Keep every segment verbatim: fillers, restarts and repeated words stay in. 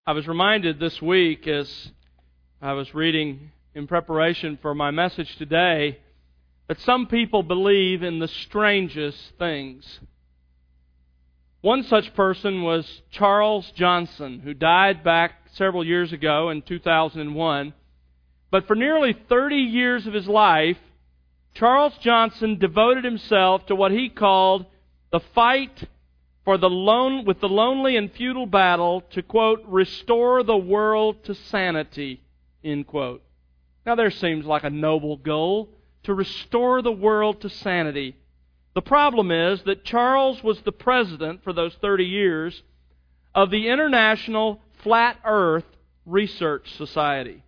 I was reminded this week as I was reading in preparation for my message today that some people believe in the strangest things. One such person was Charles Johnson, who died back several years ago in two thousand one. But for nearly thirty years of his life, Charles Johnson devoted himself to what he called the fight for the lone, with the lonely and futile battle to, quote, restore the world to sanity, end quote. Now there seems like a noble goal, to restore the world to sanity. The problem is that Charles was the president for those thirty years of the International Flat Earth Research Society.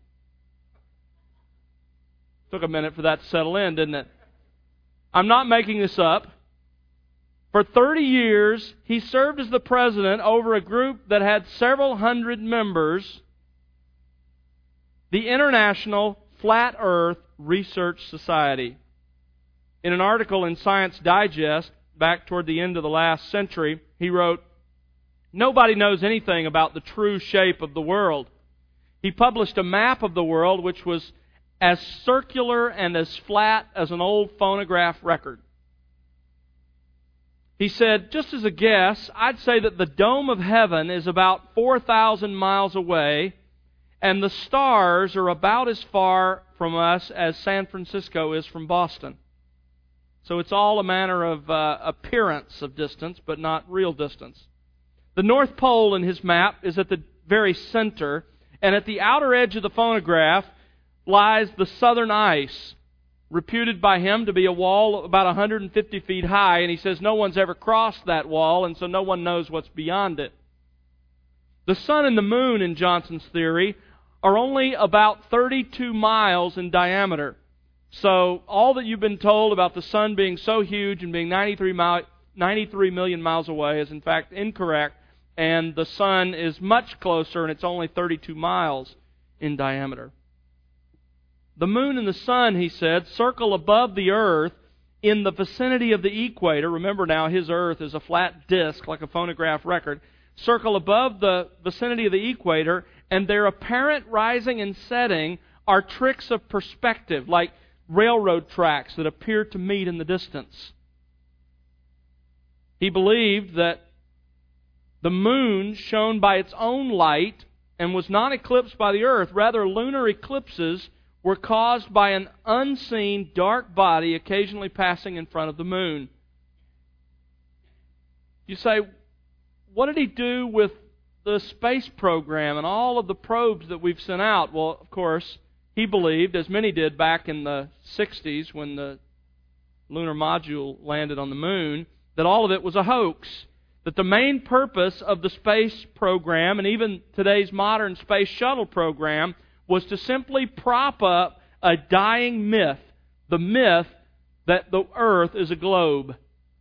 Took a minute for that to settle in, didn't it? I'm not making this up. For thirty years, he served as the president over a group that had several hundred members, the International Flat Earth Research Society. In an article in Science Digest, back toward the end of the last century, he wrote, "Nobody knows anything about the true shape of the world." He published a map of the world which was as circular and as flat as an old phonograph record. He said, just as a guess, I'd say that the dome of heaven is about four thousand miles away, and the stars are about as far from us as San Francisco is from Boston. So it's all a matter of uh, appearance of distance, but not real distance. The North Pole in his map is at the very center, and at the outer edge of the phonograph lies the southern ice, reputed by him to be a wall about one hundred fifty feet high, and he says no one's ever crossed that wall, and so no one knows what's beyond it. The sun and the moon, in Johnson's theory, are only about thirty-two miles in diameter. So all that you've been told about the sun being so huge and being ninety-three, mi- ninety-three million miles away is in fact incorrect, and the sun is much closer, and it's only thirty-two miles in diameter. The moon and the sun, he said, circle above the earth in the vicinity of the equator. Remember now, his earth is a flat disk like a phonograph record. Circle above the vicinity of the equator, and their apparent rising and setting are tricks of perspective, like railroad tracks that appear to meet in the distance. He believed that the moon shone by its own light and was not eclipsed by the earth. Rather, lunar eclipses were caused by an unseen dark body occasionally passing in front of the moon. You say, what did he do with the space program and all of the probes that we've sent out? Well, of course, he believed, as many did back in the sixties when the lunar module landed on the moon, that all of it was a hoax. That the main purpose of the space program, and even today's modern space shuttle program, was to simply prop up a dying myth, the myth that the earth is a globe.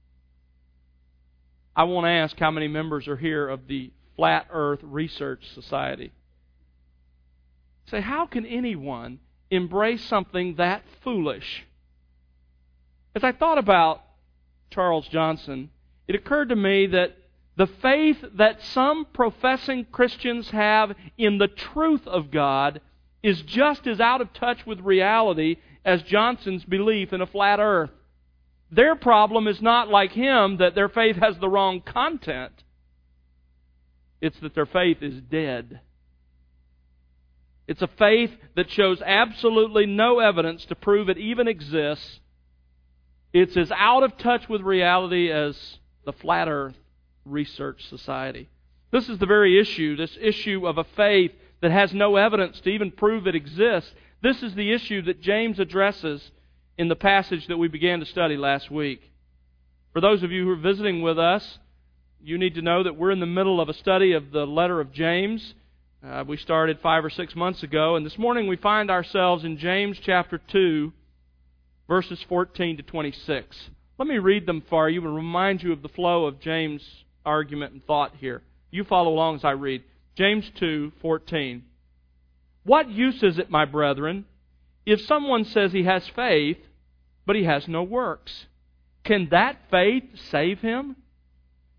I won't ask how many members are here of the Flat Earth Research Society. Say, how can anyone embrace something that foolish? As I thought about Charles Johnson, it occurred to me that the faith that some professing Christians have in the truth of God is just as out of touch with reality as Johnson's belief in a flat earth. Their problem is not like him that their faith has the wrong content. It's that their faith is dead. It's a faith that shows absolutely no evidence to prove it even exists. It's as out of touch with reality as the Flat Earth Research Society. This is the very issue, this issue of a faith that has no evidence to even prove it exists. This is the issue that James addresses in the passage that we began to study last week. For those of you who are visiting with us, you need to know that we're in the middle of a study of the letter of James. Uh, we started five or six months ago, and this morning we find ourselves in James chapter two, verses fourteen to twenty-six. Let me read them for you and remind you of the flow of James' argument and thought here. You follow along as I read. James two fourteen. What use is it, my brethren, if someone says he has faith, but he has no works? Can that faith save him?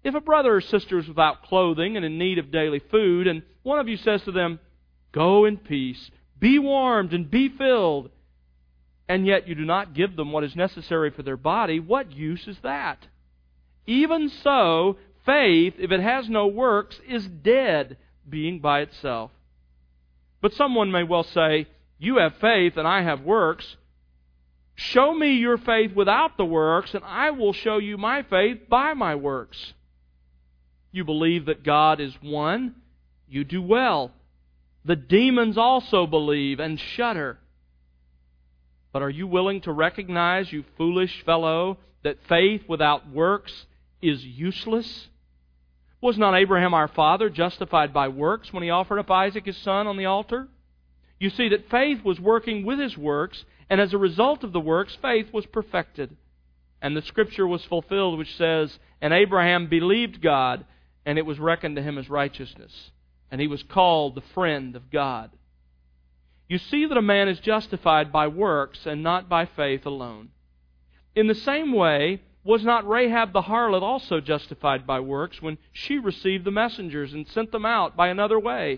If a brother or sister is without clothing and in need of daily food, and one of you says to them, "Go in peace, be warmed and be filled," and yet you do not give them what is necessary for their body, what use is that? Even so, faith, if it has no works, is dead, being by itself. But someone may well say, "You have faith and I have works. Show me your faith without the works, and I will show you my faith by my works." You believe that God is one. You do well. The demons also believe and shudder. But are you willing to recognize, you foolish fellow, that faith without works is useless? Was not Abraham our father justified by works when he offered up Isaac his son on the altar? You see that faith was working with his works, and as a result of the works, faith was perfected. And the Scripture was fulfilled, which says, "And Abraham believed God, and it was reckoned to him as righteousness. And he was called the friend of God." You see that a man is justified by works and not by faith alone. In the same way, was not Rahab the harlot also justified by works when she received the messengers and sent them out by another way?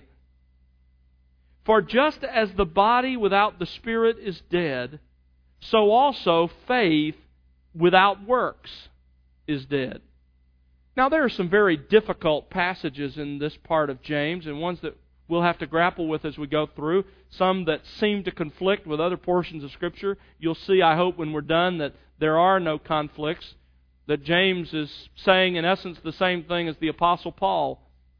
For just as the body without the spirit is dead, so also faith without works is dead. Now, there are some very difficult passages in this part of James, and ones that we'll have to grapple with as we go through. Some that seem to conflict with other portions of Scripture. You'll see, I hope, when we're done, that there are no conflicts, that James is saying, in essence, the same thing as the Apostle Paul.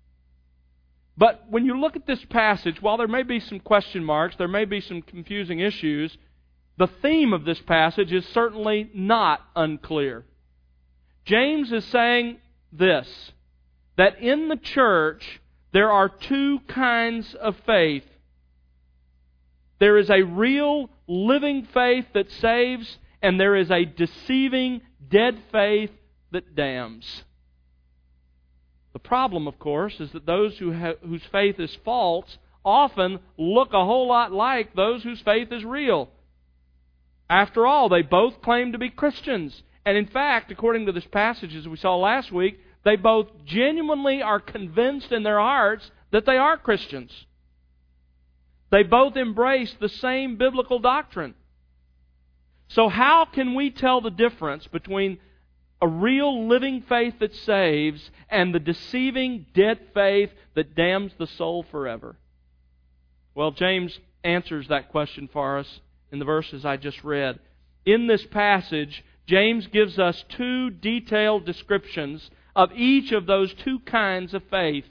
But when you look at this passage, while there may be some question marks, there may be some confusing issues, the theme of this passage is certainly not unclear. James is saying this, that in the church there are two kinds of faith. There is a real living faith that saves, and there is a deceiving, dead faith that damns. The problem, of course, is that those who ha- whose faith is false often look a whole lot like those whose faith is real. After all, they both claim to be Christians. And in fact, according to this passage, as we saw last week, they both genuinely are convinced in their hearts that they are Christians. They both embrace the same biblical doctrine. So how can we tell the difference between a real living faith that saves and the deceiving dead faith that damns the soul forever? Well, James answers that question for us in the verses I just read. In this passage, James gives us two detailed descriptions of each of those two kinds of faith.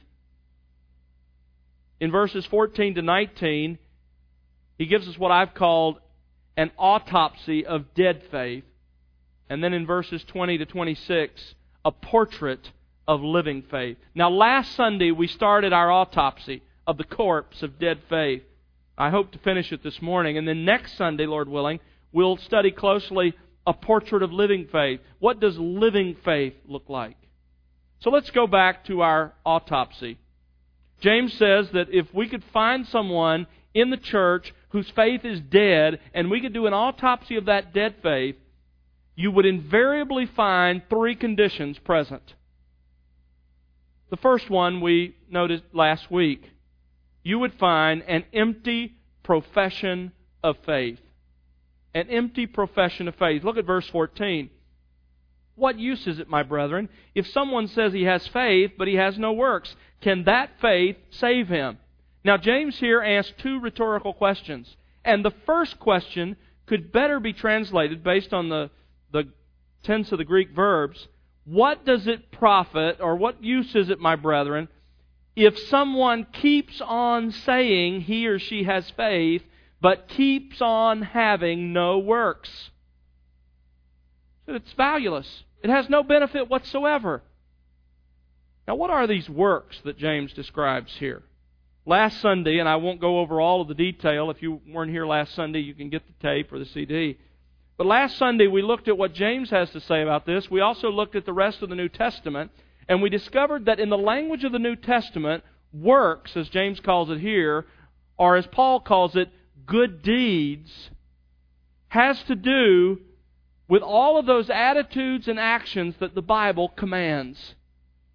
In verses fourteen to nineteen, he gives us what I've called an autopsy of dead faith. And then in verses twenty to twenty-six, a portrait of living faith. Now, last Sunday we started our autopsy of the corpse of dead faith. I hope to finish it this morning. And then next Sunday, Lord willing, we'll study closely a portrait of living faith. What does living faith look like? So let's go back to our autopsy. James says that if we could find someone in the church whose faith is dead, and we could do an autopsy of that dead faith, you would invariably find three conditions present. The first one we noticed last week. You would find an empty profession of faith. An empty profession of faith. Look at verse fourteen. What use is it, my brethren, if someone says he has faith, but he has no works? Can that faith save him? Now, James here asks two rhetorical questions. And the first question could better be translated based on the, the tense of the Greek verbs. What does it profit, or what use is it, my brethren, if someone keeps on saying he or she has faith, but keeps on having no works? It's valueless. It has no benefit whatsoever. Now, what are these works that James describes here? Last Sunday, and I won't go over all of the detail. If you weren't here last Sunday, you can get the tape or the C D. But last Sunday, we looked at what James has to say about this. We also looked at the rest of the New Testament, and we discovered that in the language of the New Testament, works, as James calls it here, or as Paul calls it, good deeds, has to do with all of those attitudes and actions that the Bible commands.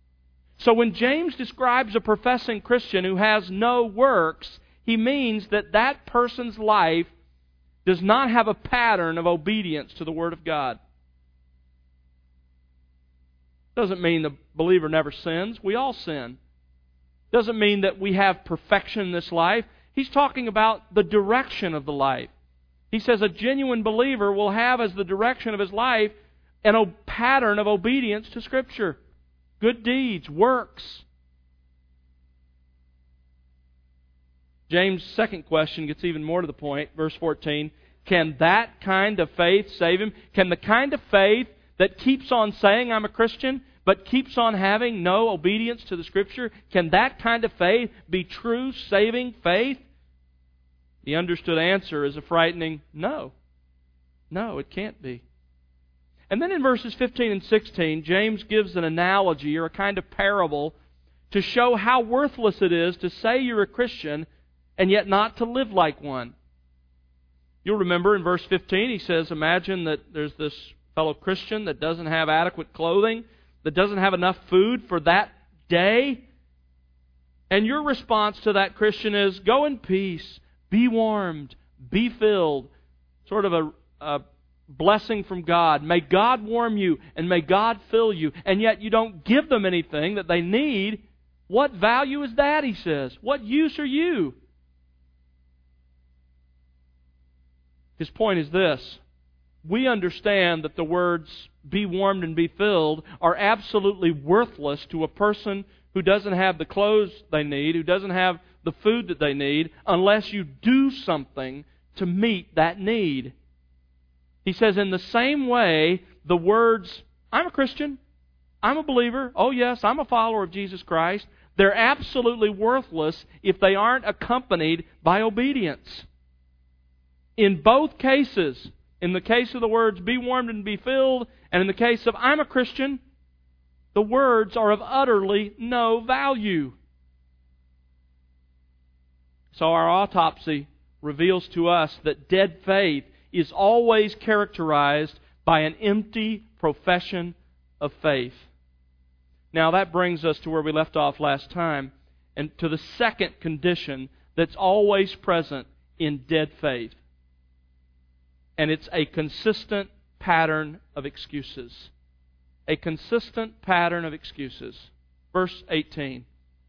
So when James describes a professing Christian who has no works, he means that that person's life does not have a pattern of obedience to the Word of God. Doesn't mean the believer never sins. We all sin. Doesn't mean that we have perfection in this life. He's talking about the direction of the life. He says a genuine believer will have as the direction of his life a pattern of obedience to Scripture. Good deeds, works. James' second question gets even more to the point. Verse fourteen. Can that kind of faith save him? Can the kind of faith that keeps on saying I'm a Christian, but keeps on having no obedience to the Scripture, can that kind of faith be true saving faith? The understood answer is a frightening no. No, it can't be. And then in verses fifteen and sixteen, James gives an analogy or a kind of parable to show how worthless it is to say you're a Christian and yet not to live like one. You'll remember in verse fifteen, he says, imagine that there's this fellow Christian that doesn't have adequate clothing, that doesn't have enough food for that day. And your response to that Christian is, go in peace, be warmed, be filled. Sort of a, a blessing from God. May God warm you and may God fill you. And yet you don't give them anything that they need. What value is that, he says? What use are you? His point is this. We understand that the words, be warmed and be filled, are absolutely worthless to a person who doesn't have the clothes they need, who doesn't have the food that they need, unless you do something to meet that need. He says, in the same way, the words, I'm a Christian, I'm a believer, oh yes, I'm a follower of Jesus Christ, they're absolutely worthless if they aren't accompanied by obedience. In both cases, in the case of the words, be warmed and be filled, and in the case of I'm a Christian, the words are of utterly no value. So our autopsy reveals to us that dead faith is always characterized by an empty profession of faith. Now that brings us to where we left off last time, and to the second condition that's always present in dead faith. And it's a consistent pattern of excuses. A consistent pattern of excuses. Verse eighteen.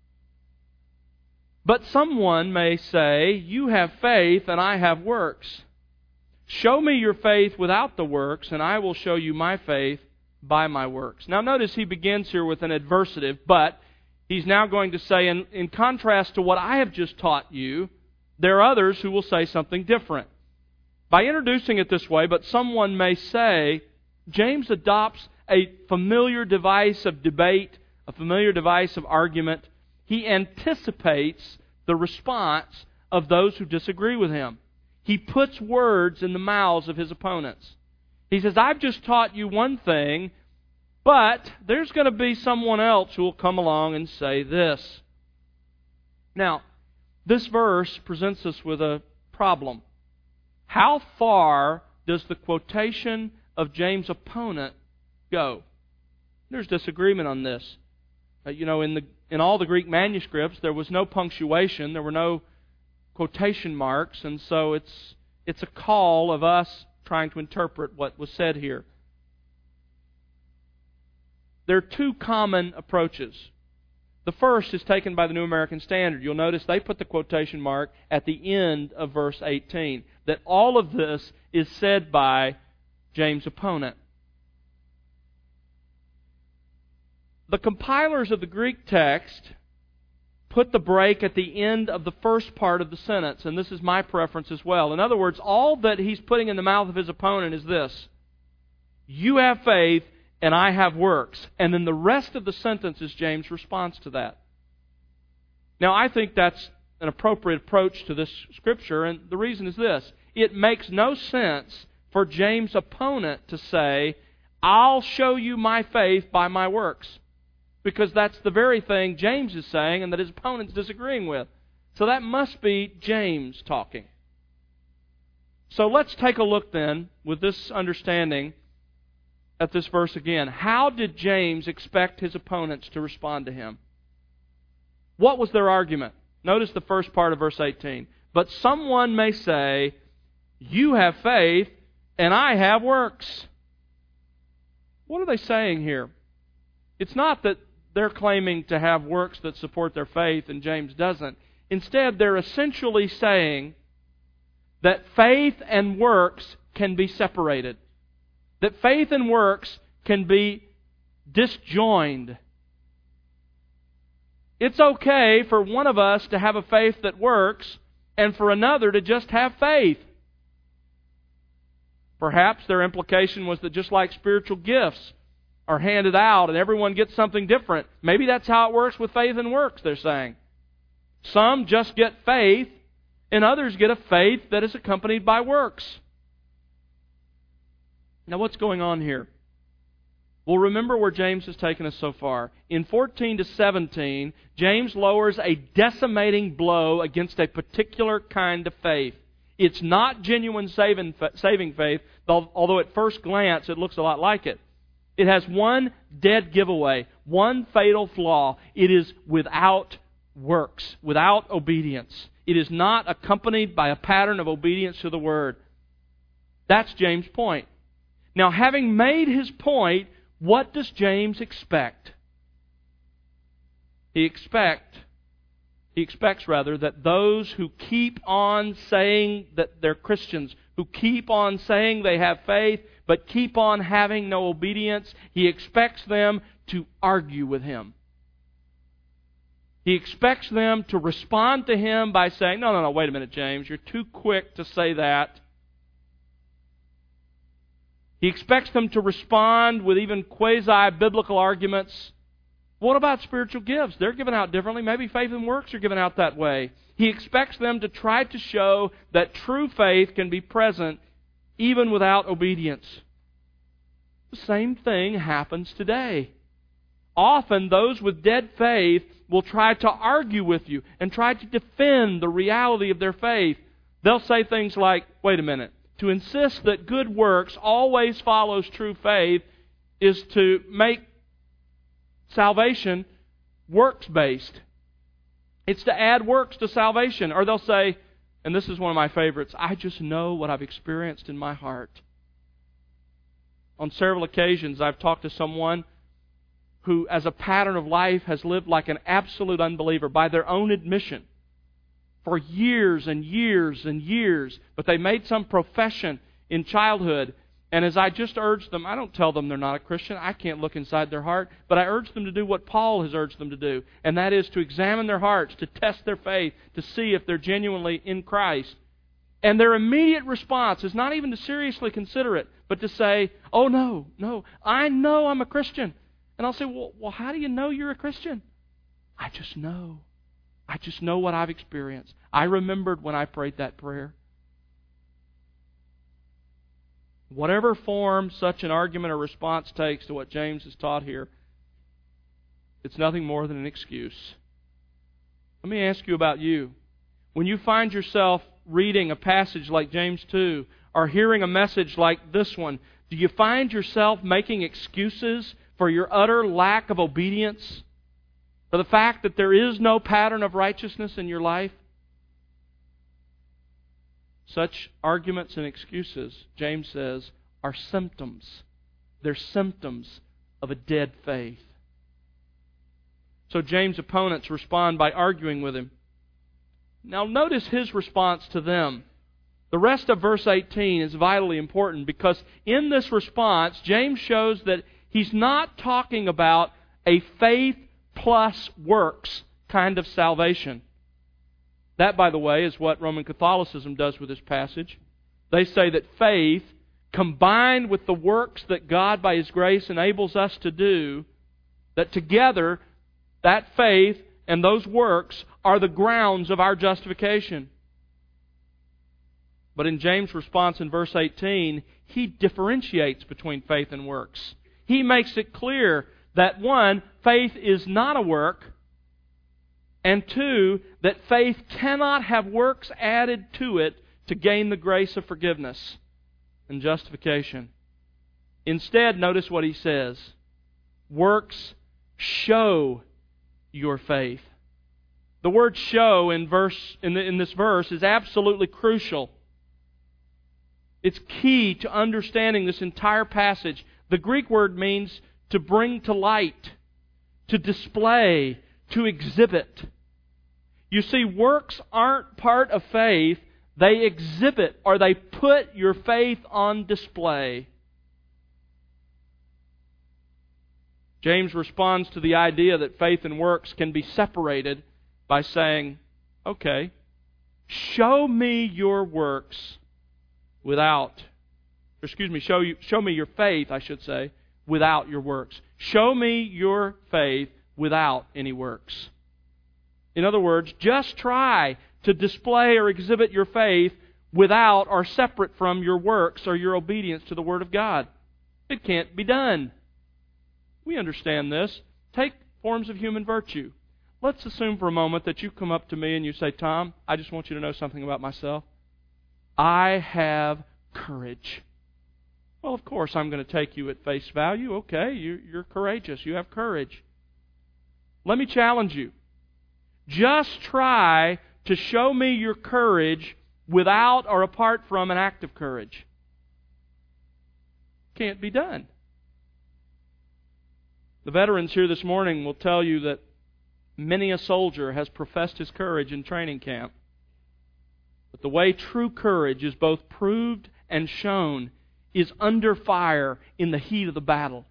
But someone may say, you have faith and I have works. Show me your faith without the works, and I will show you my faith by my works. Now notice he begins here with an adversative, but he's now going to say, in, in contrast to what I have just taught you, there are others who will say something different. By introducing it this way, but someone may say, James adopts a familiar device of debate, a familiar device of argument. He anticipates the response of those who disagree with him. He puts words in the mouths of his opponents. He says, I've just taught you one thing, but there's going to be someone else who will come along and say this. Now, this verse presents us with a problem. How far does the quotation of James' opponent go? There's disagreement on this. Uh, you know, in the in all the Greek manuscripts, there was no punctuation, there were no quotation marks, and so it's it's a call of us trying to interpret what was said here. There are two common approaches. The first is taken by the New American Standard. You'll notice they put the quotation mark at the end of verse eighteen. That all of this is said by James' opponent. The compilers of the Greek text put the break at the end of the first part of the sentence, and this is my preference as well. In other words, all that he's putting in the mouth of his opponent is this. You have faith, and I have works. And then the rest of the sentence is James' response to that. Now, I think that's an appropriate approach to this scripture, and the reason is this. It makes no sense for James' opponent to say, I'll show you my faith by my works. Because that's the very thing James is saying and that his opponent's disagreeing with. So that must be James talking. So let's take a look then, with this understanding, at this verse again. How did James expect his opponents to respond to him? What was their argument? Notice the first part of verse eighteen. But someone may say, you have faith, and I have works. What are they saying here? It's not that they're claiming to have works that support their faith, and James doesn't. Instead, they're essentially saying that faith and works can be separated. That faith and works can be disjoined. It's okay for one of us to have a faith that works and for another to just have faith. Perhaps their implication was that just like spiritual gifts are handed out and everyone gets something different, maybe that's how it works with faith and works, they're saying. Some just get faith and others get a faith that is accompanied by works. Now what's going on here? Well, remember where James has taken us so far. In fourteen to seventeen, James lowers a decimating blow against a particular kind of faith. It's not genuine saving faith, although at first glance it looks a lot like it. It has one dead giveaway, one fatal flaw. It is without works, without obedience. It is not accompanied by a pattern of obedience to the Word. That's James' point. Now, having made his point, what does James expect? He expect, he expects rather that those who keep on saying that they're Christians, who keep on saying they have faith, but keep on having no obedience, he expects them to argue with him. He expects them to respond to him by saying, no, no, no, wait a minute, James, you're too quick to say that. He expects them to respond with even quasi-biblical arguments. What about spiritual gifts? They're given out differently. Maybe faith and works are given out that way. He expects them to try to show that true faith can be present even without obedience. The same thing happens today. Often those with dead faith will try to argue with you and try to defend the reality of their faith. They'll say things like, wait a minute, to insist that good works always follows true faith is to make salvation works-based. It's to add works to salvation. Or they'll say, and this is one of my favorites, I just know what I've experienced in my heart. On several occasions, I've talked to someone who, as a pattern of life, has lived like an absolute unbeliever by their own admission for years and years and years, but they made some profession in childhood. And as I just urged them, I don't tell them they're not a Christian. I can't look inside their heart. But I urge them to do what Paul has urged them to do. And that is to examine their hearts, to test their faith, to see if they're genuinely in Christ. And their immediate response is not even to seriously consider it, but to say, oh no, no, I know I'm a Christian. And I'll say, well, well how do you know you're a Christian? I just know. I just know what I've experienced. I remembered when I prayed that prayer. Whatever form such an argument or response takes to what James has taught here, it's nothing more than an excuse. Let me ask you about you. When you find yourself reading a passage like James two, or hearing a message like this one, do you find yourself making excuses for your utter lack of obedience? For the fact that there is no pattern of righteousness in your life? Such arguments and excuses, James says, are symptoms. They're symptoms of a dead faith. So James' opponents respond by arguing with him. Now notice his response to them. The rest of verse eighteen is vitally important because in this response, James shows that he's not talking about a faith plus works kind of salvation. That, by the way, is what Roman Catholicism does with this passage. They say that faith, combined with the works that God by His grace enables us to do, that together, that faith and those works are the grounds of our justification. But in James' response in verse eighteen, he differentiates between faith and works. He makes it clear that one, faith is not a work, and two, that faith cannot have works added to it to gain the grace of forgiveness and justification. Instead, notice what he says. Works show your faith. The word show in verse in, the, in this verse is absolutely crucial. It's key to understanding this entire passage. The Greek word means to bring to light, to display, to exhibit. You see, works aren't part of faith. They exhibit or they put your faith on display. James responds to the idea that faith and works can be separated by saying, okay, show me your works without, excuse me, show you, show me your faith, I should say, without your works. Show me your faith without any works. In other words, just try to display or exhibit your faith without or separate from your works or your obedience to the Word of God. It can't be done. We understand this. Take forms of human virtue. Let's assume for a moment that you come up to me and you say, Tom, I just want you to know something about myself. I have courage. Well, of course, I'm going to take you at face value. Okay, you're courageous. You have courage. Let me challenge you. Just try to show me your courage without or apart from an act of courage. Can't be done. The veterans here this morning will tell you that many a soldier has professed his courage in training camp. But the way true courage is both proved and shown is under fire in the heat of the battle.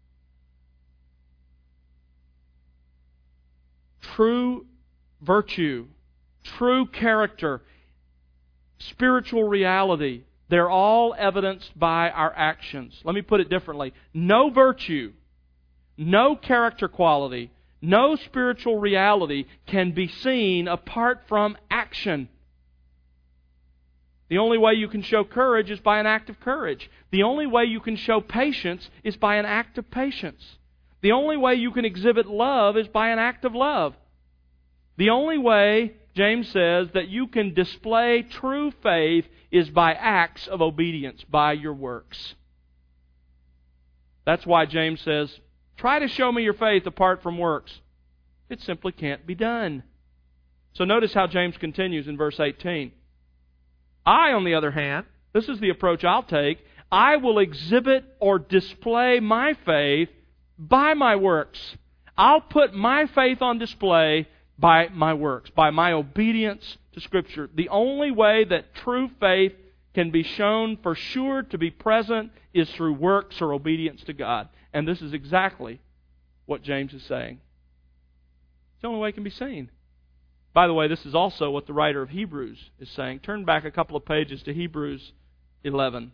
True virtue, true character, spiritual reality, they're all evidenced by our actions. Let me put it differently. No virtue, no character quality, no spiritual reality can be seen apart from action. The only way you can show courage is by an act of courage. The only way you can show patience is by an act of patience. The only way you can exhibit love is by an act of love. The only way, James says, that you can display true faith is by acts of obedience, by your works. That's why James says, try to show me your faith apart from works. It simply can't be done. So notice how James continues in verse eighteen. I, on the other hand, this is the approach I'll take, I will exhibit or display my faith by my works. I'll put my faith on display by my works, by my obedience to Scripture. The only way that true faith can be shown for sure to be present is through works or obedience to God. And this is exactly what James is saying. It's the only way it can be seen. By the way, this is also what the writer of Hebrews is saying. Turn back a couple of pages to Hebrews eleven.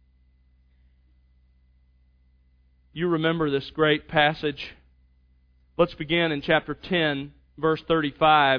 You remember this great passage. Let's begin in chapter ten, verse thirty-five.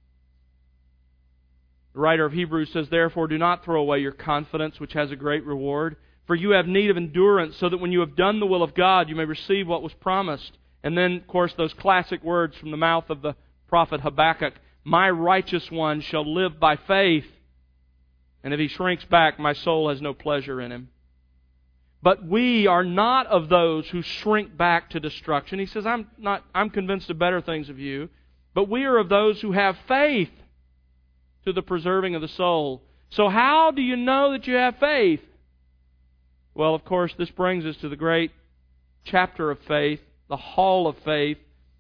The writer of Hebrews says, Therefore do not throw away your confidence, which has a great reward. For you have need of endurance, so that when you have done the will of God, you may receive what was promised. And then, of course, those classic words from the mouth of the prophet Habakkuk, My righteous one shall live by faith, and if he shrinks back, my soul has no pleasure in him. But we are not of those who shrink back to destruction. He says, I'm not. I'm convinced of better things of you, but we are of those who have faith to the preserving of the soul. So how do you know that you have faith? Well, of course, this brings us to the great chapter of faith, the hall of faith.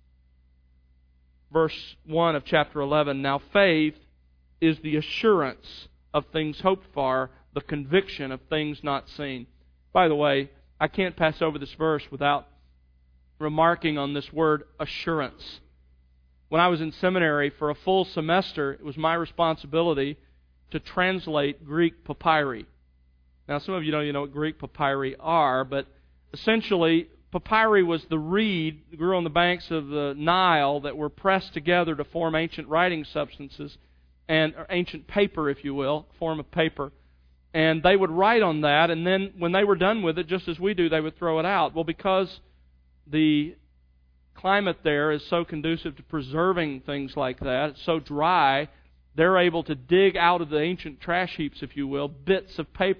Verse one of chapter eleven, Now faith is the assurance of things hoped for, the conviction of things not seen. By the way, I can't pass over this verse without remarking on this word assurance. When I was in seminary for a full semester, it was my responsibility to translate Greek papyri. Now, some of you don't even know what Greek papyri are, but essentially, papyri was the reed that grew on the banks of the Nile that were pressed together to form ancient writing substances, and or ancient paper, if you will, form of paper. And they would write on that, and then when they were done with it, just as we do, they would throw it out. Well, because the climate there is so conducive to preserving things like that, it's so dry, they're able to dig out of the ancient trash heaps, if you will, bits of paper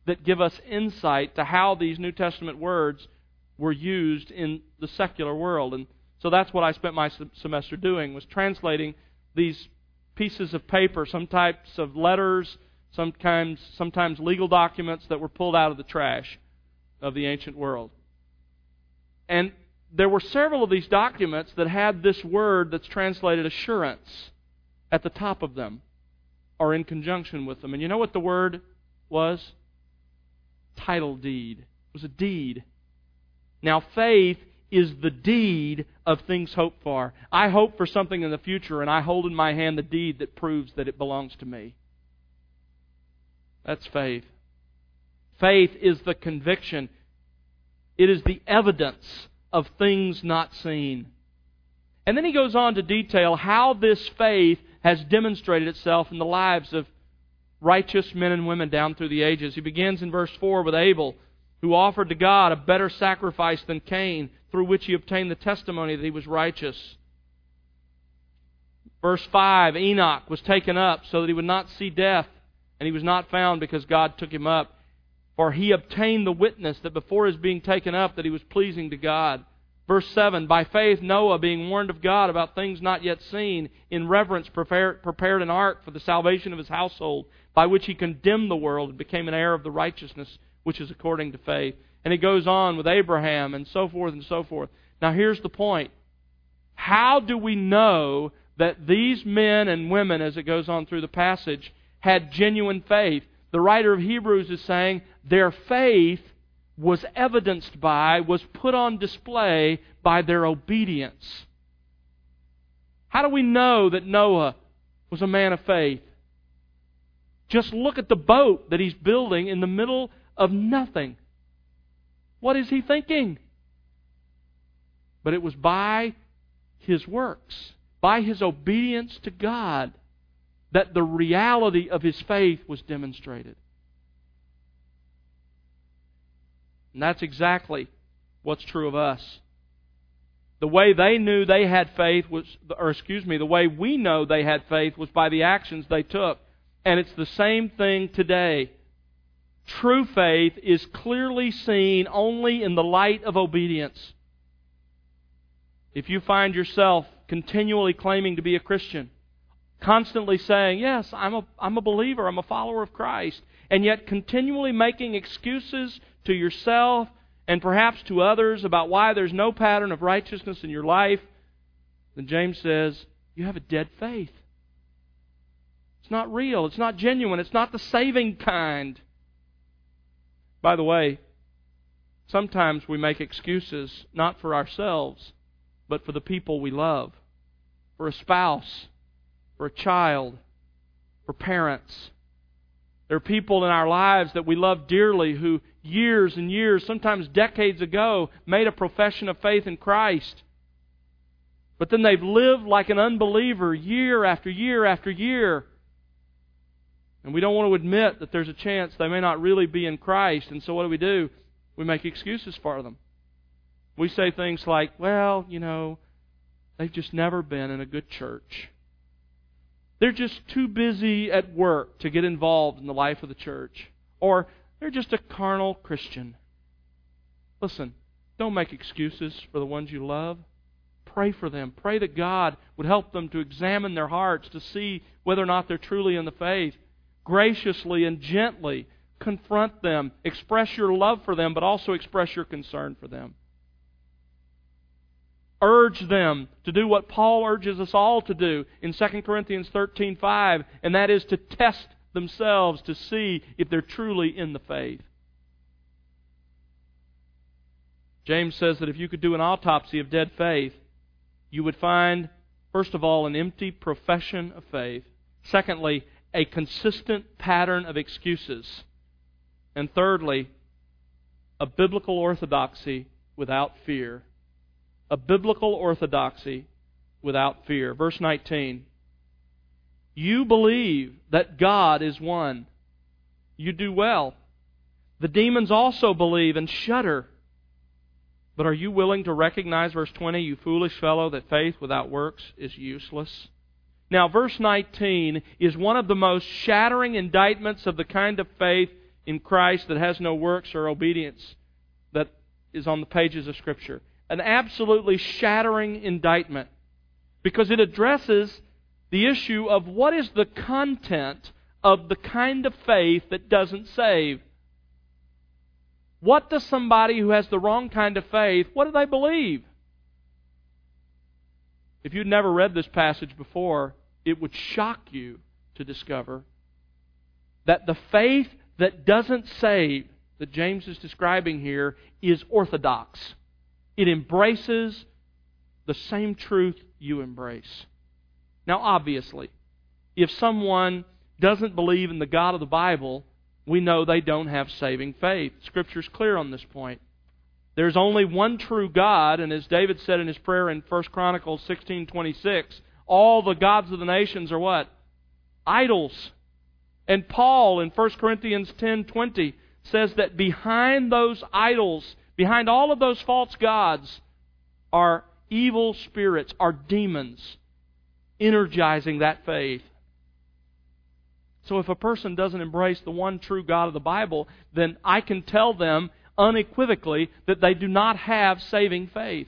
that give us insight to how these New Testament words were used in the secular world. And so that's what I spent my semester doing, was translating these pieces of paper, some types of letters, sometimes sometimes legal documents that were pulled out of the trash of the ancient world. And there were several of these documents that had this word that's translated assurance at the top of them, or in conjunction with them. And you know what the word was? Title deed. It was a deed. Now, faith is the deed of things hoped for. I hope for something in the future, and I hold in my hand the deed that proves that it belongs to me. That's faith. Faith is the conviction. It is the evidence of things not seen. And then he goes on to detail how this faith has demonstrated itself in the lives of righteous men and women down through the ages. He begins in verse four with Abel, who offered to God a better sacrifice than Cain, through which he obtained the testimony that he was righteous. Verse five, Enoch was taken up so that he would not see death, and he was not found because God took him up. For he obtained the witness that before his being taken up that he was pleasing to God. Verse seven, by faith Noah, being warned of God about things not yet seen, in reverence prepared, prepared an ark for the salvation of his household, by which he condemned the world and became an heir of the righteousness which is according to faith. And it goes on with Abraham and so forth and so forth. Now here's the point. How do we know that these men and women, as it goes on through the passage, had genuine faith? The writer of Hebrews is saying their faith was evidenced by, was put on display by their obedience. How do we know that Noah was a man of faith? Just look at the boat that he's building in the middle of nothing. What is he thinking? But it was by his works, by his obedience to God, that the reality of his faith was demonstrated. And that's exactly what's true of us. The way they knew they had faith was, or excuse me, the way we know they had faith was by the actions they took. And it's the same thing today. True faith is clearly seen only in the light of obedience. If you find yourself continually claiming to be a Christian, constantly saying, yes, I'm a, I'm a believer, I'm a follower of Christ, and yet continually making excuses to yourself and perhaps to others about why there's no pattern of righteousness in your life, then James says, you have a dead faith. It's not real. It's not genuine. It's not the saving kind. By the way, sometimes we make excuses not for ourselves, but for the people we love. For a spouse, for a child, for parents. There are people in our lives that we love dearly who years and years, sometimes decades ago, made a profession of faith in Christ. But then they've lived like an unbeliever year after year after year. And we don't want to admit that there's a chance they may not really be in Christ. And so what do we do? We make excuses for them. We say things like, well, you know, they've just never been in a good church. They're just too busy at work to get involved in the life of the church. Or they're just a carnal Christian. Listen, don't make excuses for the ones you love. Pray for them. Pray that God would help them to examine their hearts to see whether or not they're truly in the faith. Graciously and gently confront them. Express your love for them, but also express your concern for them. Urge them to do what Paul urges us all to do in Second Corinthians thirteen five, and that is to test themselves to see if they're truly in the faith. James says that if you could do an autopsy of dead faith, you would find, first of all, an empty profession of faith. Secondly, a consistent pattern of excuses. And thirdly, a biblical orthodoxy without fear. A biblical orthodoxy without fear. Verse nineteen. You believe that God is one. You do well. The demons also believe and shudder. But are you willing to recognize, verse twenty, you foolish fellow, that faith without works is useless? Now, verse nineteen is one of the most shattering indictments of the kind of faith in Christ that has no works or obedience that is on the pages of Scripture. An absolutely shattering indictment, because it addresses the issue of what is the content of the kind of faith that doesn't save. What does somebody who has the wrong kind of faith, what do they believe? If you'd never read this passage before, it would shock you to discover that the faith that doesn't save, that James is describing here, is orthodox. It embraces the same truth you embrace. Now, obviously, if someone doesn't believe in the God of the Bible, we know they don't have saving faith. Scripture's clear on this point. There's only one true God, and as David said in his prayer in First Chronicles sixteen twenty-six, all the gods of the nations are what? Idols. And Paul in First Corinthians ten twenty says that behind those idols, behind all of those false gods, are evil spirits, are demons, energizing that faith. So if a person doesn't embrace the one true God of the Bible, then I can tell them unequivocally that they do not have saving faith.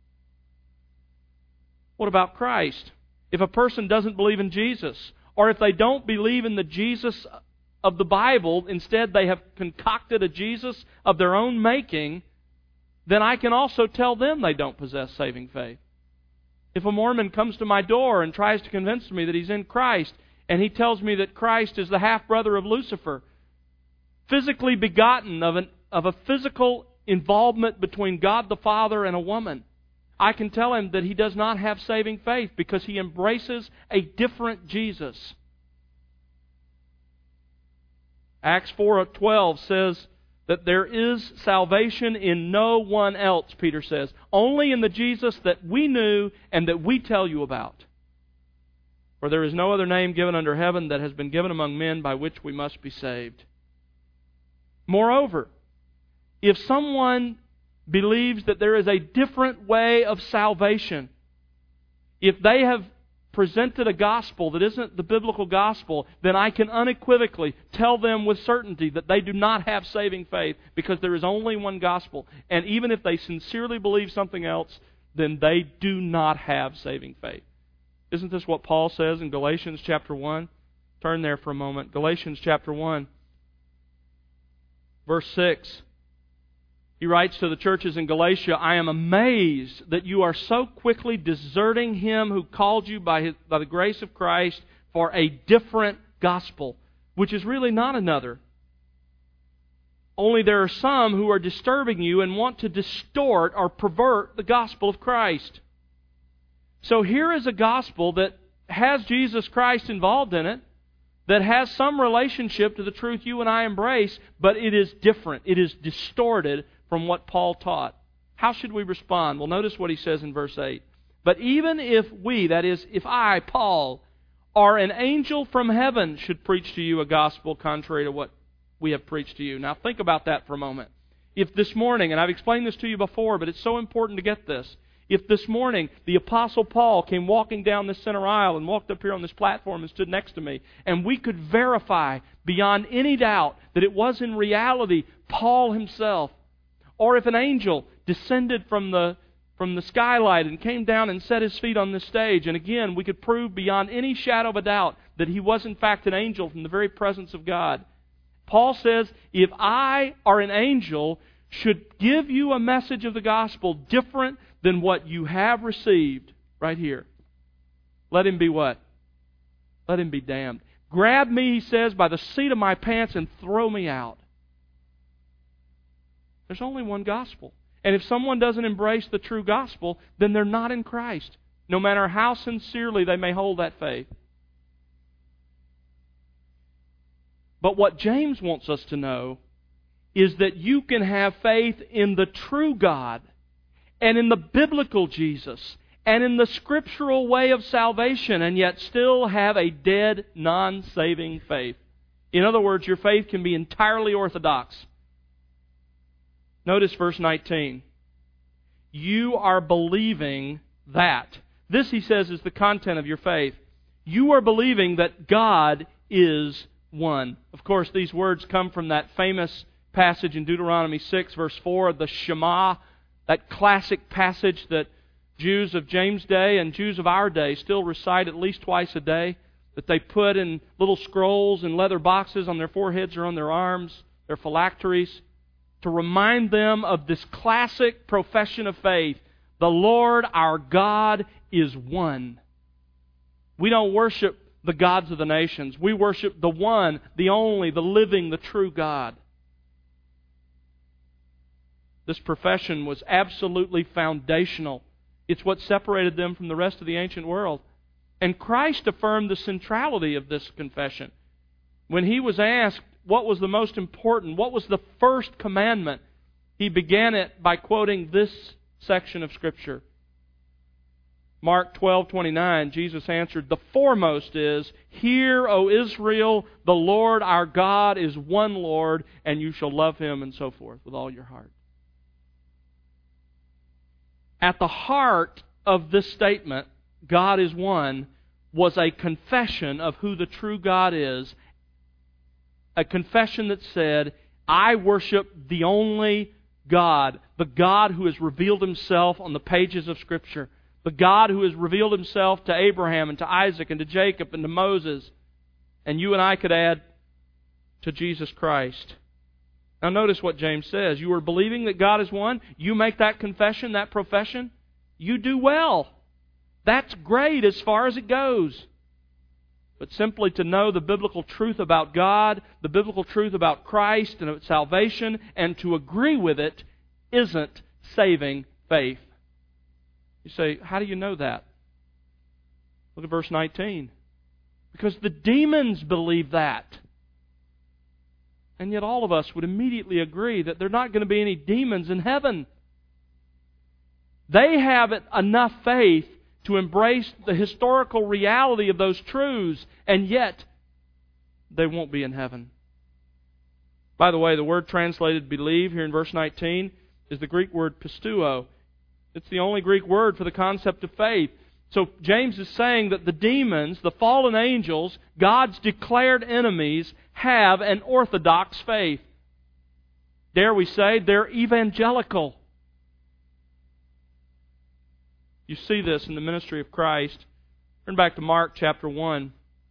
What about Christ? If a person doesn't believe in Jesus, or if they don't believe in the Jesus of the Bible, instead they have concocted a Jesus of their own making, then I can also tell them they don't possess saving faith. If a Mormon comes to my door and tries to convince me that he's in Christ, and he tells me that Christ is the half-brother of Lucifer, physically begotten of, an, of a physical involvement between God the Father and a woman, I can tell him that he does not have saving faith because he embraces a different Jesus. Acts four twelve says that there is salvation in no one else, Peter says. Only in the Jesus that we knew and that we tell you about. For there is no other name given under heaven that has been given among men by which we must be saved. Moreover, if someone believes that there is a different way of salvation, if they have presented a gospel that isn't the biblical gospel, then I can unequivocally tell them with certainty that they do not have saving faith, because there is only one gospel. And even if they sincerely believe something else, then they do not have saving faith. Isn't this what Paul says in Galatians chapter one? Turn there for a moment. Galatians chapter one, verse six. He writes to the churches in Galatia, I am amazed that you are so quickly deserting Him who called you by, his, by the grace of Christ for a different gospel, which is really not another. Only there are some who are disturbing you and want to distort or pervert the gospel of Christ. So here is a gospel that has Jesus Christ involved in it, that has some relationship to the truth you and I embrace, but it is different. It is distorted from what Paul taught. How should we respond? Well, notice what he says in verse eight. But even if we, that is, if I, Paul, or an angel from heaven should preach to you a gospel contrary to what we have preached to you. Now think about that for a moment. If this morning, and I've explained this to you before, but it's so important to get this. If this morning the Apostle Paul came walking down this center aisle and walked up here on this platform and stood next to me, and we could verify beyond any doubt that it was in reality Paul himself, or if an angel descended from the from the skylight and came down and set his feet on this stage, and again we could prove beyond any shadow of a doubt that he was in fact an angel from the very presence of God. Paul says, if I or an angel should give you a message of the gospel different than what you have received, right here, let him be what? Let him be damned. Grab me, he says, by the seat of my pants and throw me out. There's only one gospel. And if someone doesn't embrace the true gospel, then they're not in Christ, no matter how sincerely they may hold that faith. But what James wants us to know is that you can have faith in the true God and in the biblical Jesus and in the scriptural way of salvation, and yet still have a dead, non-saving faith. In other words, your faith can be entirely orthodox. Notice verse nineteen. You are believing that. This, he says, is the content of your faith. You are believing that God is one. Of course, these words come from that famous passage in Deuteronomy six, verse four, the Shema, that classic passage that Jews of James' day and Jews of our day still recite at least twice a day, that they put in little scrolls and leather boxes on their foreheads or on their arms, their phylacteries, to remind them of this classic profession of faith. The Lord our God is one. We don't worship the gods of the nations. We worship the one, the only, the living, the true God. This profession was absolutely foundational. It's what separated them from the rest of the ancient world. And Christ affirmed the centrality of this confession. When He was asked what was the most important, what was the first commandment, He began it by quoting this section of Scripture. Mark twelve twenty-nine, Jesus answered, "The foremost is, Hear, O Israel, the Lord our God is one Lord, and you shall love Him," and so forth, with all your heart. At the heart of this statement, God is one, was a confession of who the true God is. A confession that said, I worship the only God, the God who has revealed Himself on the pages of Scripture, the God who has revealed Himself to Abraham and to Isaac and to Jacob and to Moses. And you and I could add to Jesus Christ. Now notice what James says. You are believing that God is one. You make that confession, that profession. You do well. That's great as far as it goes. But simply to know the biblical truth about God, the biblical truth about Christ and about salvation, and to agree with it isn't saving faith. You say, how do you know that? Look at verse nineteen. Because the demons believe that. And yet all of us would immediately agree that there are not going to be any demons in heaven. They have enough faith to embrace the historical reality of those truths, and yet they won't be in heaven. By the way, the word translated believe here in verse nineteen is the Greek word pisteuo. It's the only Greek word for the concept of faith. So James is saying that the demons, the fallen angels, God's declared enemies, have an orthodox faith. Dare we say, they're evangelical. You see this in the ministry of Christ. Turn back to Mark chapter one.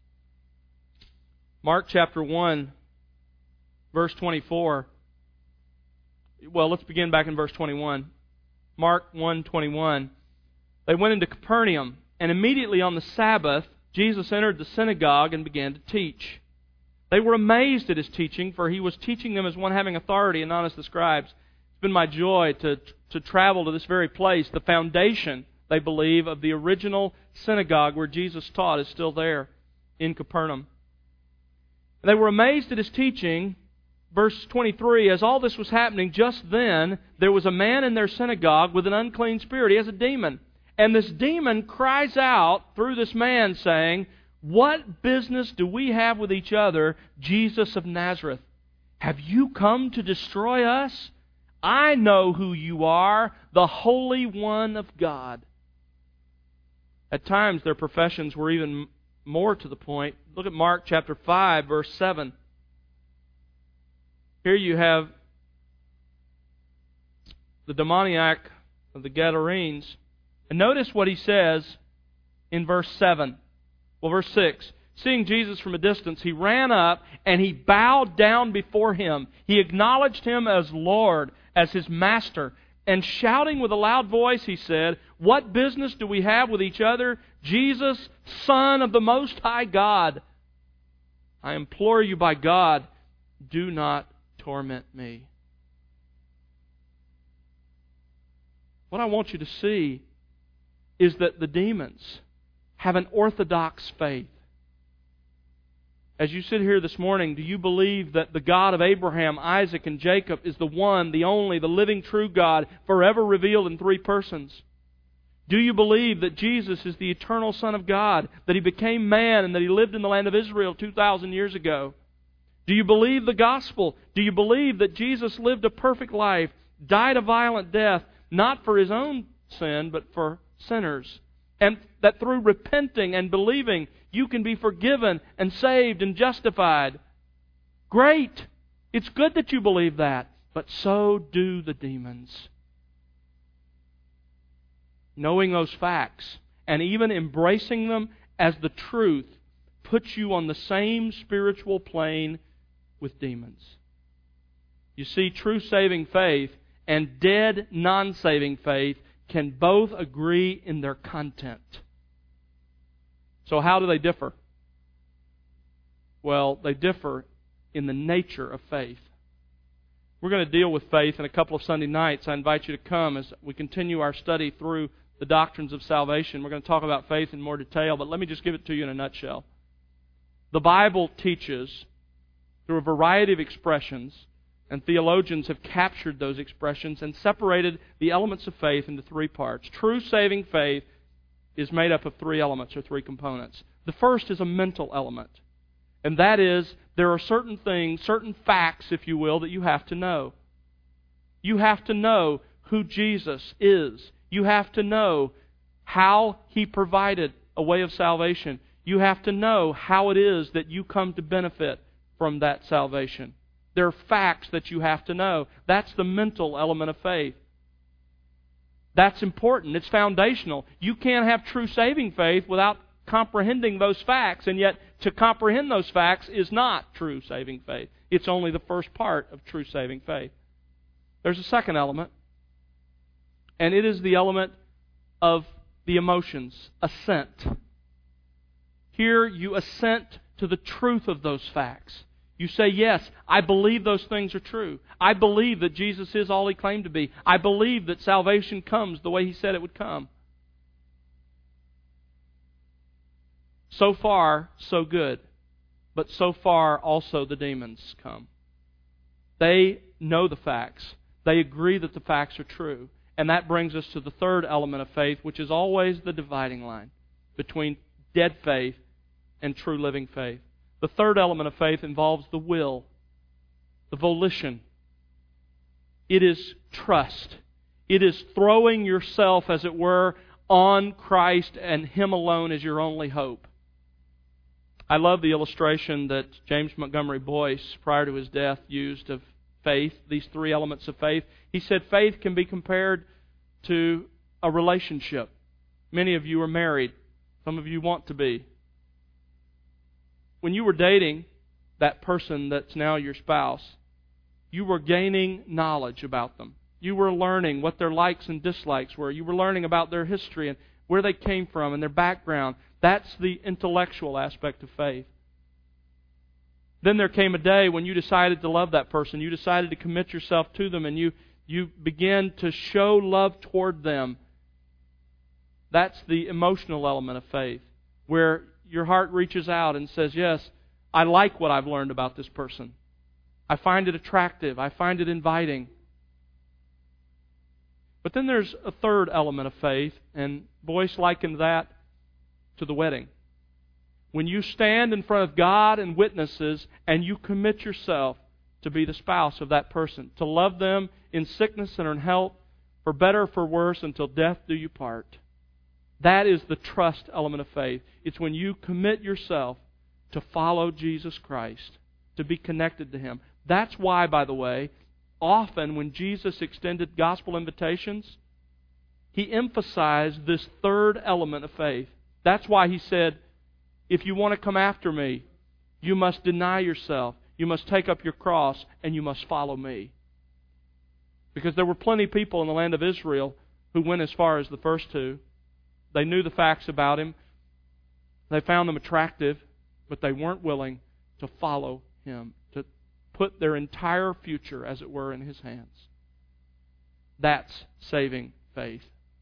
Mark chapter one, verse twenty-four. Well, let's begin back in verse twenty-one. Mark one twenty-one. They went into Capernaum, and immediately on the Sabbath, Jesus entered the synagogue and began to teach. They were amazed at His teaching, for He was teaching them as one having authority and not as the scribes. It's been my joy to, to travel to this very place. The foundation, they believe, of the original synagogue where Jesus taught is still there in Capernaum. They were amazed at His teaching. Verse twenty-three, as all this was happening, just then there was a man in their synagogue with an unclean spirit. He has a demon. And this demon cries out through this man saying, "What business do we have with each other, Jesus of Nazareth? Have you come to destroy us? I know who you are, the Holy One of God." At times their professions were even more to the point. Look at Mark chapter five, verse seven. Here you have the demoniac of the Gadarenes. And notice what he says in verse seven. Well, verse six. Seeing Jesus from a distance, he ran up and he bowed down before Him. He acknowledged Him as Lord, as His Master. And shouting with a loud voice, he said, "What business do we have with each other? Jesus, Son of the Most High God, I implore you by God, do not torment me." What I want you to see is that the demons have an orthodox faith. As you sit here this morning, do you believe that the God of Abraham, Isaac, and Jacob is the one, the only, the living true God, forever revealed in three persons? Do you believe that Jesus is the eternal Son of God, that He became man and that He lived in the land of Israel two thousand years ago? Do you believe the gospel? Do you believe that Jesus lived a perfect life, died a violent death, not for His own sin, but for sinners? And that through repenting and believing, you can be forgiven and saved and justified? Great! It's good that you believe that, but so do the demons. Knowing those facts and even embracing them as the truth puts you on the same spiritual plane with demons. You see, true saving faith and dead non-saving faith can both agree in their content. So how do they differ? Well, they differ in the nature of faith. We're going to deal with faith in a couple of Sunday nights. I invite you to come as we continue our study through the doctrines of salvation. We're going to talk about faith in more detail, but let me just give it to you in a nutshell. The Bible teaches through a variety of expressions, and theologians have captured those expressions and separated the elements of faith into three parts. True saving faith is made up of three elements or three components. The first is a mental element, and that is there are certain things, certain facts, if you will, that you have to know. You have to know who Jesus is. You have to know how He provided a way of salvation. You have to know how it is that you come to benefit from that salvation. There are facts that you have to know. That's the mental element of faith. That's important. It's foundational. You can't have true saving faith without comprehending those facts, and yet to comprehend those facts is not true saving faith. It's only the first part of true saving faith. There's a second element, and it is the element of the emotions, assent. Here you assent to the truth of those facts. You say, yes, I believe those things are true. I believe that Jesus is all He claimed to be. I believe that salvation comes the way He said it would come. So far, so good. But so far, also the demons come. They know the facts. They agree that the facts are true. And that brings us to the third element of faith, which is always the dividing line between dead faith and true living faith. The third element of faith involves the will, the volition. It is trust. It is throwing yourself, as it were, on Christ and Him alone as your only hope. I love the illustration that James Montgomery Boyce, prior to his death, used of faith, these three elements of faith. He said faith can be compared to a relationship. Many of you are married. Some of you want to be. When you were dating that person that's now your spouse, you were gaining knowledge about them. You were learning what their likes and dislikes were. You were learning about their history and where they came from and their background. That's the intellectual aspect of faith. Then there came a day when you decided to love that person. You decided to commit yourself to them, and you, you began to show love toward them. That's the emotional element of faith, where your heart reaches out and says, yes, I like what I've learned about this person. I find it attractive. I find it inviting. But then there's a third element of faith, and Boyce likened that to the wedding. When you stand in front of God and witnesses and you commit yourself to be the spouse of that person, to love them in sickness and in health, for better or for worse, until death do you part. That is the trust element of faith. It's when you commit yourself to follow Jesus Christ, to be connected to Him. That's why, by the way, often when Jesus extended gospel invitations, He emphasized this third element of faith. That's why He said, if you want to come after me, you must deny yourself, you must take up your cross, and you must follow me. Because there were plenty of people in the land of Israel who went as far as the first two. They knew the facts about Him. They found them attractive, but they weren't willing to follow Him, to put their entire future, as it were, in His hands. That's saving faith.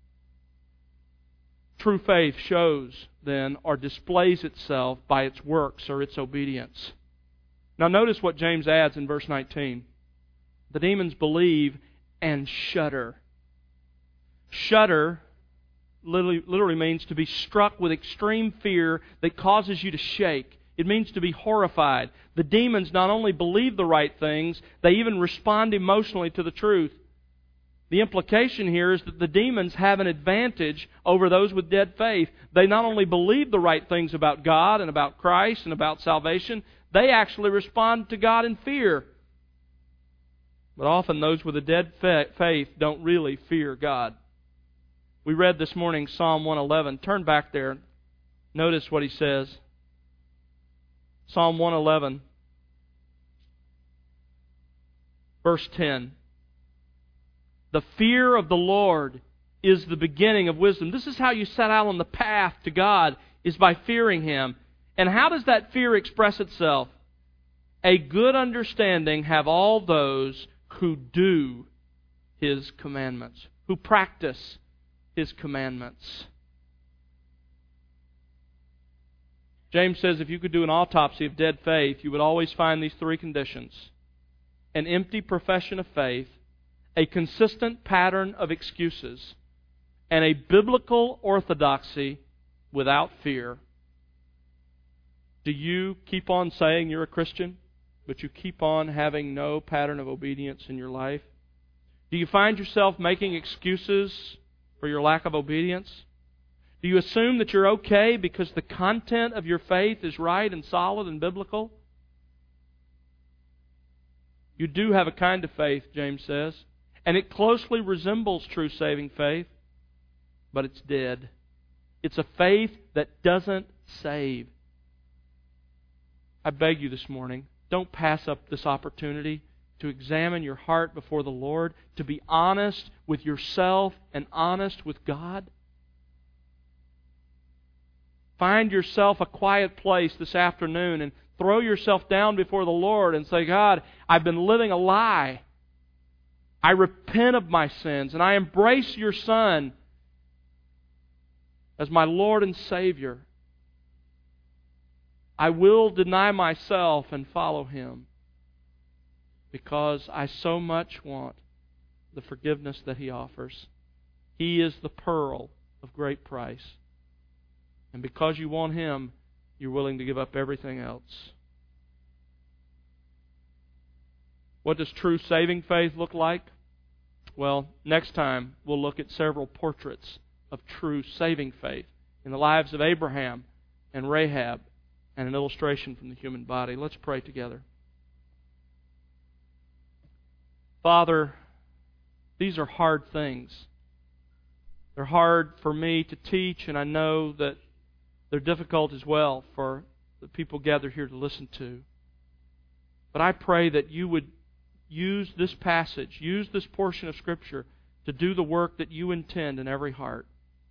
True faith shows, then, or displays itself by its works or its obedience. Now notice what James adds in verse nineteen. The demons believe and shudder. Shudder literally, literally means to be struck with extreme fear that causes you to shake. It means to be horrified. The demons not only believe the right things, they even respond emotionally to the truth. The implication here is that the demons have an advantage over those with dead faith. They not only believe the right things about God and about Christ and about salvation, They actually respond to God in fear. But often those with a dead faith don't really fear God. We read this morning Psalm one eleven. Turn back there. Notice what he says. Psalm one eleven, verse ten. The fear of the Lord is the beginning of wisdom. This is how you set out on the path to God, is by fearing Him. And how does that fear express itself? A good understanding have all those who do His commandments, who practice His commandments. James says if you could do an autopsy of dead faith, you would always find these three conditions: an empty profession of faith, a consistent pattern of excuses, and a biblical orthodoxy without fear. Do you keep on saying you're a Christian, but you keep on having no pattern of obedience in your life? Do you find yourself making excuses for your lack of obedience? Do you assume that you're okay because the content of your faith is right and solid and biblical? You do have a kind of faith, James says, and it closely resembles true saving faith, but it's dead. It's a faith that doesn't save. I beg you this morning, don't pass up this opportunity to examine your heart before the Lord, to be honest with yourself and honest with God. Find yourself a quiet place this afternoon and throw yourself down before the Lord and say, God, I've been living a lie. I repent of my sins and I embrace your Son as my Lord and Savior. I will deny myself and follow Him because I so much want the forgiveness that He offers. He is the pearl of great price. And because you want Him, you're willing to give up everything else. What does true saving faith look like? Well, next time we'll look at several portraits of true saving faith in the lives of Abraham and Rahab, and an illustration from the human body. Let's pray together. Father, these are hard things. They're hard for me to teach, and I know that they're difficult as well for the people gathered here to listen to. But I pray that you would use this passage, use this portion of Scripture to do the work that you intend in every heart.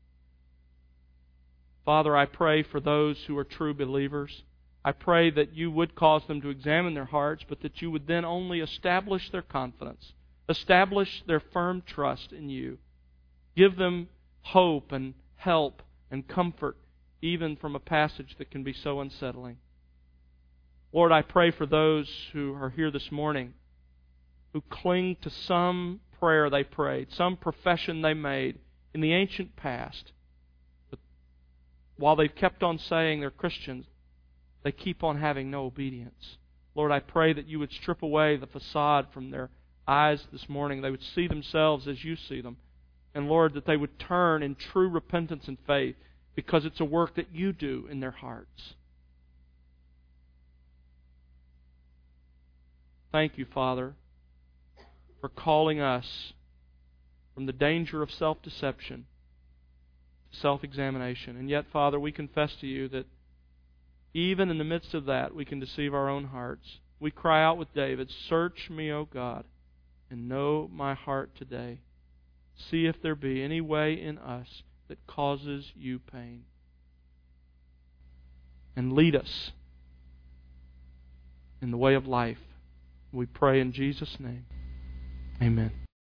Father, I pray for those who are true believers. I pray that you would cause them to examine their hearts, but that you would then only establish their confidence, establish their firm trust in you. Give them hope and help and comfort, even from a passage that can be so unsettling. Lord, I pray for those who are here this morning who cling to some prayer they prayed, some profession they made in the ancient past. But while they've kept on saying they're Christians, they keep on having no obedience. Lord, I pray that you would strip away the facade from their eyes this morning. They would see themselves as you see them. And Lord, that they would turn in true repentance and faith, because it's a work that you do in their hearts. Thank you, Father, for calling us from the danger of self-deception to self-examination. And yet, Father, we confess to you that even in the midst of that, we can deceive our own hearts. We cry out with David, "Search me, O God, and know my heart today. See if there be any way in us that causes you pain. And lead us in the way of life." We pray in Jesus' name. Amen.